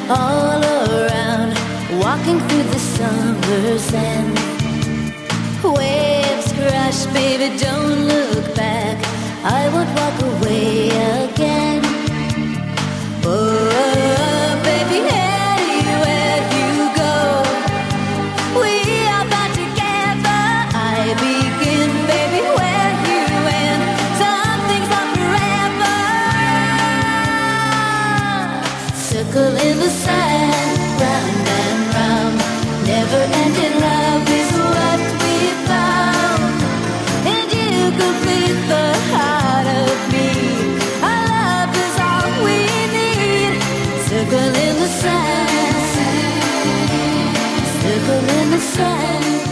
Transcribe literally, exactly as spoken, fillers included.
all around, walking through the summer sand. Waves crash, baby, don't look back. I won't walk away again. Oh, baby, anywhere you go, we are bound together. I begin, baby, where you end. Some things are forever. Circle in the sand, round and round. Never-ending love is what we found, and you complete the heart of me. Our love is all we need. Circle in the sand, circle in the sand.